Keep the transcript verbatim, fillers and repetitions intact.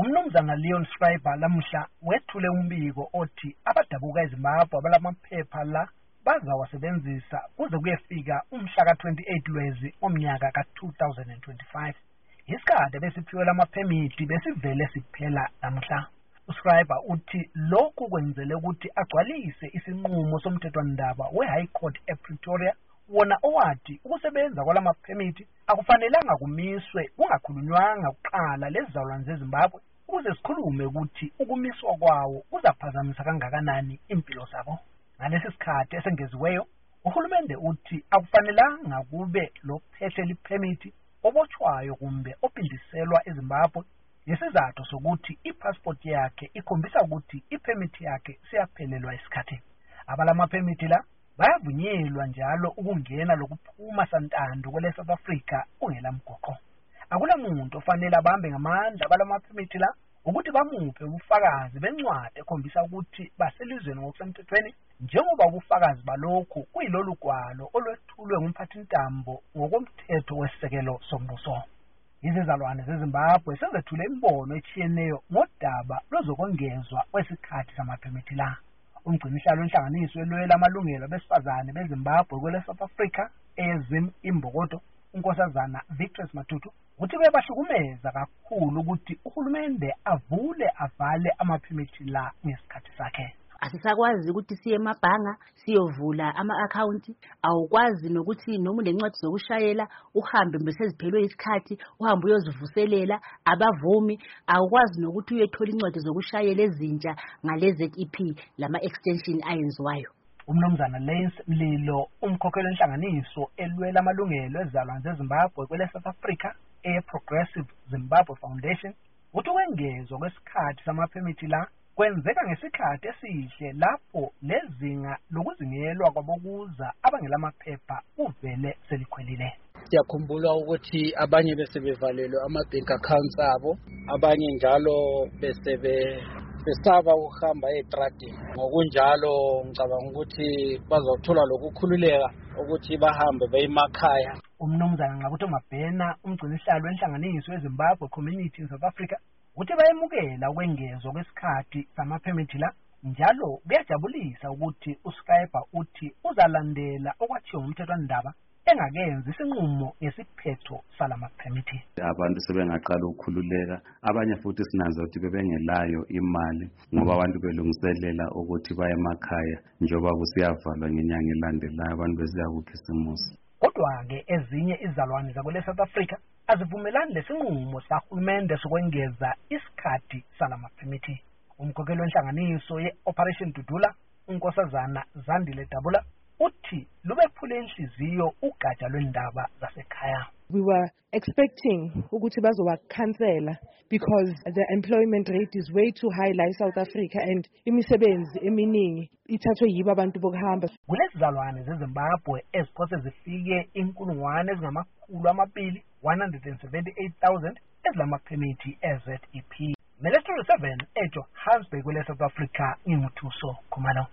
Umnumzana Leon Schreiber lamuhla wethule umbiko othi abadabuka eZimbabwe abalamaphepha la bazawasebenzisa kuze kuyefika umhla ka twenty-eight Lwezi omnyaka ka two thousand twenty-five. Isikade besiphiwe lamaphemiti besivele siphela namuhla. uSchreiber uthi lokhu kwenzele ukuthi agcwalise isinqumo somthethwandaba we-High Court ePretoria wona owathi ukusebenza kwalamaphemiti akufanelanga kumiswe kungakhulunywanga kuqala lezizalwane zeZimbabwe ukuze sikhulume ukuthi ukumiswa kwawo kuzaphazamisa kangakanani impilo zabo. Ngalesi sikhathi esengeziweyo uhulumende uthi akufanelanga kube lophethe liphemiti obotshwayo kumbe opindiselwa eZimbabwe ngesizathu sokuthi ipassport yakhe ikhombisa ukuthi iphemiti yakhe siyaphelelwa isikhathi. Abalamaphemiti la bayavunyelwa njalo ukungena lokuphuma santando kwele South Africa kungela mgoqo. Akula muntu ofanele abambe ngamandla abalamaphemiti la ukuthi bamuphe ubufakazi bencwadi ekhombisa ukuthi baselizweni ngokusemthethweni njengoba ubufakazi balokhu kuyilolu gwalo olwethulwe ngumphathintambo ngokomthetho wesisekelo sombuso. Izizalwane zeZimbabwe sezethule imbono etshiyeneyo ngodaba lozokongezwa kwesikhathi samaphemiti la. Umgcinisihlalo wenhlanganiso elwela amalungelo abesifazane beZimbabwe kwele South Africa ezim imbokodo unkosazana Victress Matutu uthi kuyabahlukumeza kakhulu ukuthi uhulumende avule avale amaphemiti la ngesikhathi sakhe. Asisakwazi ukuthi siye emabhanga siyovula ama-account, awukwazi nokuthi noma unencwadi zokushayela uhambe beseziphelwe isikhathi uhambe uyozivuselela abavumi, awukwazi nokuthi uyethola incwadi zokushayela ezintsha ngale Z E P lama extension ayenziwayo. Umnumzana Lance Mlilo umkhokheli wenhlanganiso elwela amalungelo ezizalwane zeZimbabwe kwele South Africa e-Progressive Zimbabwe Foundation uthi ukwengezwa kwesikhathi samaphemiti la kwenzeka ngesikhathi esihle lapho lezinga lokuzingelwa kwabokuza abangelamaphepha uvele selikhwelile. Siyakhumbula ukuthi abanye bese bevalelwe ama-bank accounts abo, abanye njalo bese besaba ukuhamba etradini. Ngokunjalo ngicabanga ukuthi bazothola lokukhululeka ukuthi bahambe beyemakhaya. Umnumzana Nqabuthi Mabhena umgcinisihlalo wenhlanganiso yeZimbabwe Community in South Africa uthi bayemukela ukwengezwa kwesikhathi samaphemiti la njalo kuyajabulisa ukuthi uSchreiber uthi uzalandela okwathiwa umthethwandaba engakenzi isinqumo ngesiphetho salamaphemiti. Abantu sebengaqala ukukhululeka, abanye futhi sinanza ukuthi bebengelayo imali ngoba abantu belungiselela ukuthi baye emakhaya njengoba kusiyavalwa ngenyanga elandelayo abantu besiya kukhisimusi. Kodwa-ke ezinye izalwane zakwele South Africa azivumelani lesinqumo sahulumende sokwengeza isikhathi salamaphemiti. Umkhokheli wenhlanganiso ye-Operation Dudula unkosazana Zandile Dabula uthi lubephule inhliziyo ugatsha lwendaba zasekhaya. We were expecting ukuthi bazowakhansela because the employment rate is way too high la eSouth Africa and imisebenzi eminingi ithathwe yibo abantu bokuhamba. Kulezizalwane zeZimbabwe eziphose zifike inkulungwane ezingamakhulu amabili one hundred seventy-eight thousand ezilamaphemiti e-Z E P. Melestro seven eJohannesburg kwele South Africa ngimuthuso Khumalo.